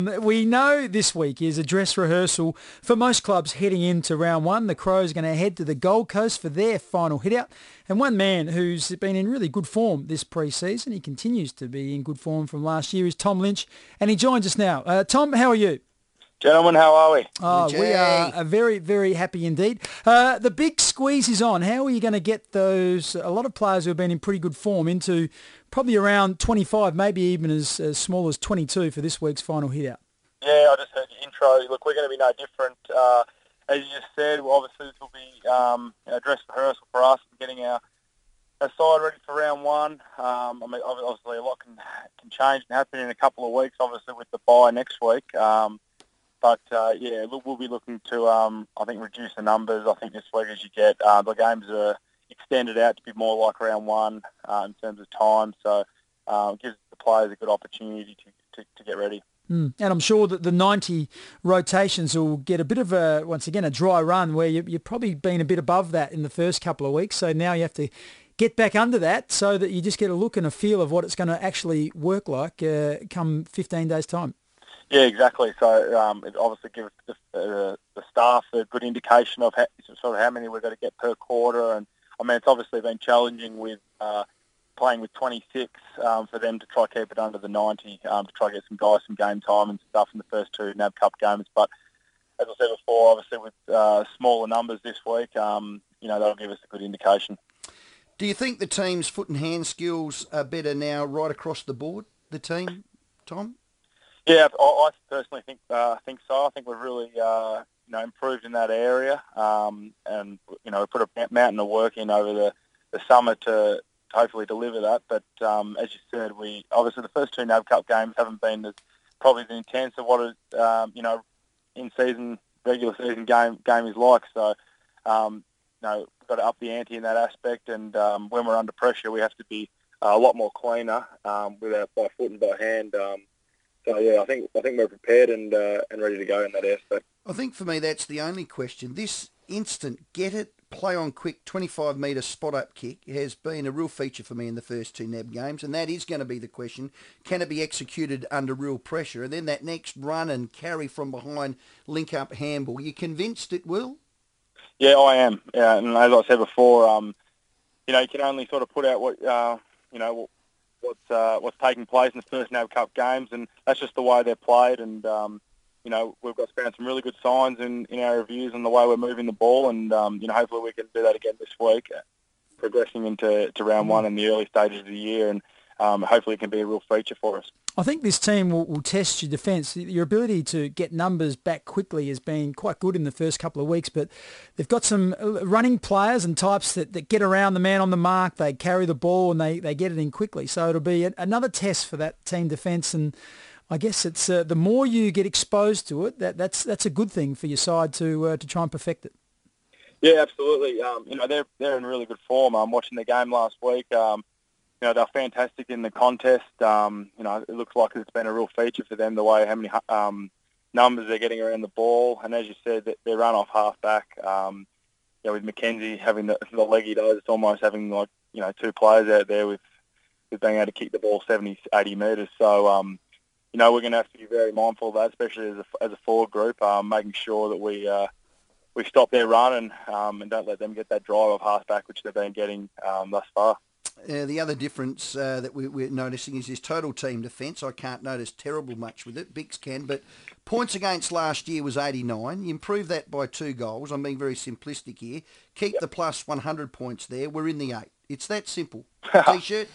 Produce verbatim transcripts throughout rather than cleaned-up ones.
We know this week is a dress rehearsal for most clubs heading into round one. The Crows are going to head to the Gold Coast for their final hit-out. And one man who's been in really good form this pre-season, he continues to be in good form from last year, is Tom Lynch. And he joins us now. Uh, Tom, how are you? Gentlemen, how are we? Oh, we are uh, very, very happy indeed. Uh, the big squeeze is on. How are you going to get those, a lot of players who have been in pretty good form, into probably around twenty-five, maybe even as, as small as twenty-two for this week's final hit-out? Yeah, I just heard your intro. Look, we're going to be no different. Uh, as you just said, well, obviously this will be um, a dress rehearsal for us, getting our, our side ready for round one. Um, I mean, obviously a lot can, can change and happen in a couple of weeks, obviously with the bye next week. Um, But, uh, yeah, look, we'll be looking to, um, I think, reduce the numbers. I think this week as you get, uh, the games are extended out to be more like round one uh, in terms of time. So uh, it gives the players a good opportunity to, to, to get ready. Mm. And I'm sure that the ninety rotations will get a bit of a, once again, a dry run where you, you've probably been a bit above that in the first couple of weeks. So now you have to get back under that so that you just get a look and a feel of what it's going to actually work like uh, come fifteen days' time. Yeah, exactly. So um, it obviously gives the, uh, the staff a good indication of how, sort of how many we've got to get per quarter. And I mean, it's obviously been challenging with uh, playing with twenty-six um, for them to try keep it under the ninety, um, to try get some guys some game time and stuff in the first two N A B Cup games. But as I said before, obviously with uh, smaller numbers this week, um, you know, that'll give us a good indication. Do you think the team's foot and hand skills are better now right across the board, the team, Tom? Yeah, I, I personally think uh, think so. I think we've really uh, you know improved in that area, um, and you know we put a mountain of work in over the, the summer to, to hopefully deliver that. But um, as you said, we obviously the first two N A B Cup games haven't been as probably as intense of what a um, you know in season regular season game game is like. So um, you know we've got to up the ante in that aspect, and um, when we're under pressure, we have to be uh, a lot more cleaner um, with our by foot and by hand. Um, So yeah, I think I think we're prepared and uh, and ready to go in that aspect. I think for me that's the only question. This instant get it, play on quick, twenty-five metre spot up kick has been a real feature for me in the first two N A B games, and that is going to be the question: can it be executed under real pressure? And then that next run and carry from behind, link up handball. You convinced it will? Yeah, I am. Yeah, and as I said before, um, you know, you can only sort of put out what uh, you know. what's uh, what's taking place in the first N A B Cup games, and that's just the way they're played. And um, you know, we've got found some really good signs in, in our reviews and the way we're moving the ball, and um, you know, hopefully we can do that again this week, progressing into to round one in the early stages of the year, and um, hopefully it can be a real feature for us. I think this team will, will test your defence. Your ability to get numbers back quickly has been quite good in the first couple of weeks, but they've got some running players and types that, that get around the man on the mark. They carry the ball and they, they get it in quickly. So it'll be a, another test for that team defence, and I guess it's uh, the more you get exposed to it, that, that's that's a good thing for your side to uh, to try and perfect it. Yeah, absolutely. Um, you know, they're they're in really good form. I'm watching the game last week. Um, You know, they're fantastic in the contest. Um, you know, it looks like it's been a real feature for them, the way how many um, numbers they're getting around the ball. And as you said, they run off half-back. Um, you know, with Mackenzie having the, the leg he does, it's almost having, like, you know, two players out there with, with being able to kick the ball seventy, eighty metres. So, um, you know, we're going to have to be very mindful of that, especially as a, as a forward group, um, making sure that we uh, we stop their run and, um, and don't let them get that drive off half-back, which they've been getting um, thus far. Uh, the other difference uh, that we, we're noticing is this total team defence. I can't notice terrible much with it. Bix can, but points against last year was eighty-nine. You improved that by two goals. I'm being very simplistic here. Keep yep. the plus one hundred points there. We're in the eight. It's that simple. T-shirt.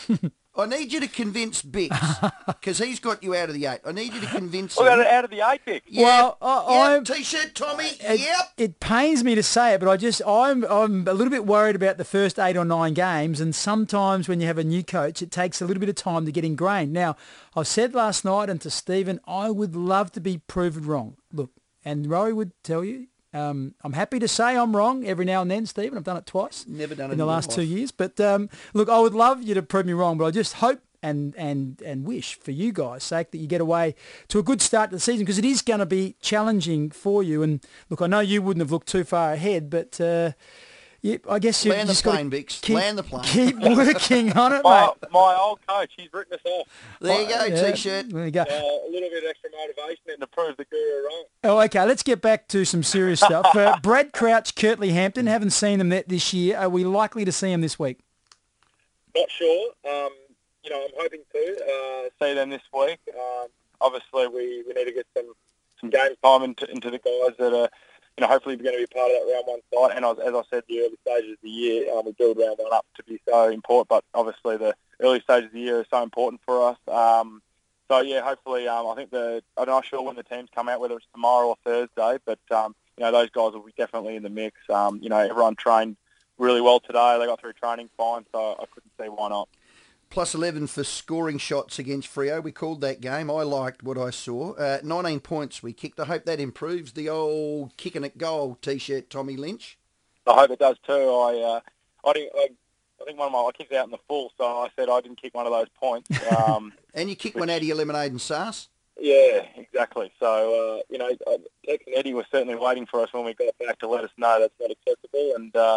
I need you to convince Bix, because he's got you out of the eight. I need you to convince him. Well, out of the eight, Bix. Yeah, well, I, yep. T-shirt, Tommy. It, yep. It pains me to say it, but I just I'm I'm a little bit worried about the first eight or nine games, and sometimes when you have a new coach, it takes a little bit of time to get ingrained. Now, I said last night, and to Stephen, I would love to be proven wrong. Look, and Rory would tell you. Um, I'm happy to say I'm wrong every now and then, Stephen. I've done it twice. Never done it in the last two years. But um, look, I would love you to prove me wrong, but I just hope and and and wish for you guys' sake that you get away to a good start to the season, because it is going to be challenging for you. And look, I know you wouldn't have looked too far ahead, but uh, you, I guess you Land the just got plane, Bix. Land the plane. keep working on it, My, mate. my old coach, he's written us off. There you go, Yeah, T-shirt. There you go. Uh, a little bit extra motivation and to prove the guru wrong. Oh, okay. Let's get back to some serious stuff. Uh, Brad Crouch, Kirtley Hampton. Haven't seen them yet this year. Are we likely to see them this week? Not sure. Um, you know, I'm hoping to uh, see them this week. Um, obviously, we, we need to get some, some game time into, into the guys that are, you know, hopefully going to be part of that round one side. And as, as I said, the early stages of the year, um, we build round one up to be so important. But obviously, the early stages of the year are so important for us. Um, so yeah, hopefully, um, I think the I'm not sure when the teams come out, whether it's tomorrow or Thursday, but um, you know, those guys will be definitely in the mix. Um, you know, everyone trained really well today. They got through training fine, so I couldn't see why not. Plus eleven for scoring shots against Freo. We called that game. I liked what I saw. Uh, nineteen points we kicked. I hope that improves the old kicking at goal T-shirt, Tommy Lynch. I hope it does too. I, uh, I, didn't, I, I think one of my I kicked out in the full, so I said I didn't kick one of those points. Um, and you kicked which, one out of your lemonade and sauce. Yeah, exactly. So, uh, you know, Tex and Eddie were certainly waiting for us when we got back to let us know that's not acceptable. And, uh,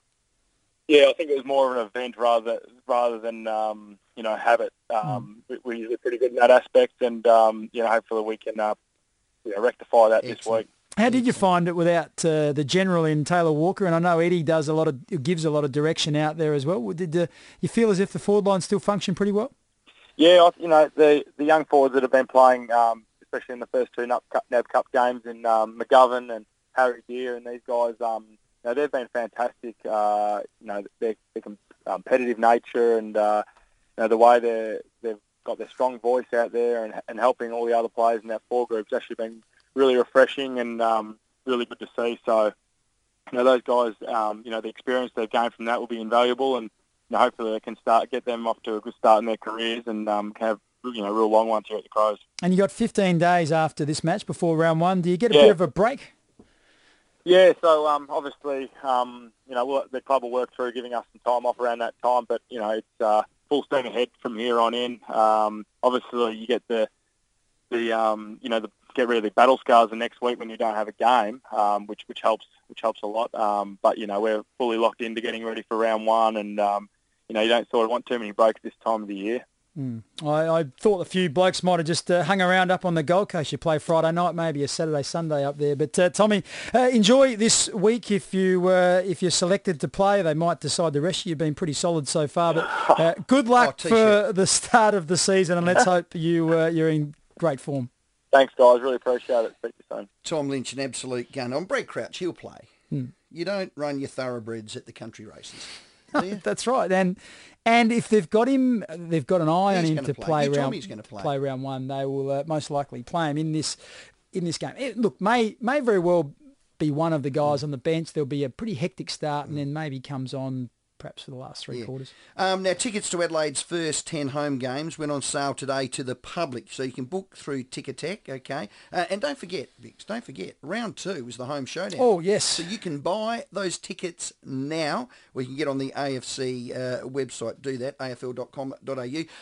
yeah, I think it was more of an event rather rather than, um, you know, habit. Um, mm. we, we're pretty good in that aspect, and, um, you know, hopefully we can uh, you know, rectify that Excellent. this week. How did you find it without uh, the general in Taylor Walker? And I know Eddie does a lot of gives a lot of direction out there as well. Did uh, you feel as if the forward line still functioned pretty well? Yeah, you know, the the young forwards that have been playing, um, especially in the first two N A B Cup, N A B Cup games, in um, McGovern and Harry Deer and these guys, um, you know, they've been fantastic. Uh, you know, their, their competitive nature and uh, you know, the way they they've got their strong voice out there and, and helping all the other players in that forward group's actually been really refreshing and um, really good to see. So, you know, those guys, um, you know, the experience they've gained from that will be invaluable, and you know, hopefully they can start get them off to a good start in their careers and um, can have, you know, real long ones here at the Crows. And you got fifteen days after this match before round one. Do you get a yeah. bit of a break? Yeah, so um, obviously, um, you know, the club will work through giving us some time off around that time, but, you know, it's uh, full steam ahead from here on in. Um, obviously, you get the, the um, you know, the get rid of the battle scars the next week when you don't have a game, um, which which helps which helps a lot. Um, but you know, we're fully locked into getting ready for round one, and um, you know, you don't sort of want too many breaks this time of the year. Mm. I, I thought a few blokes might have just uh, hung around up on the Gold Coast. You play Friday night, maybe a Saturday, Sunday up there. But uh, Tommy, uh, enjoy this week. If you uh, if you're selected to play, they might decide the rest of you. You've been pretty solid so far. But uh, good luck oh, for the start of the season, and let's hope you uh, you're in great form. Thanks, guys. Really appreciate it. Speak to you soon. Tom Lynch, an absolute gun. On Brad Crouch, he'll play. Hmm. You don't run your thoroughbreds at the country races. That's right. And and if they've got him, they've got an eye He's on him to play, play yeah, round play. play round one. They will uh, most likely play him in this in this game. It, look, may may very well be one of the guys mm. on the bench. There'll be a pretty hectic start, mm. and then maybe comes on perhaps for the last three yeah. quarters. Um, now, tickets to Adelaide's first ten home games went on sale today to the public, so you can book through Ticketek, okay? Uh, and don't forget, Vix, don't forget, round two is the home showdown. Oh, yes. So you can buy those tickets now, or you can get on the A F C uh, website, do that, A F L dot com dot A U.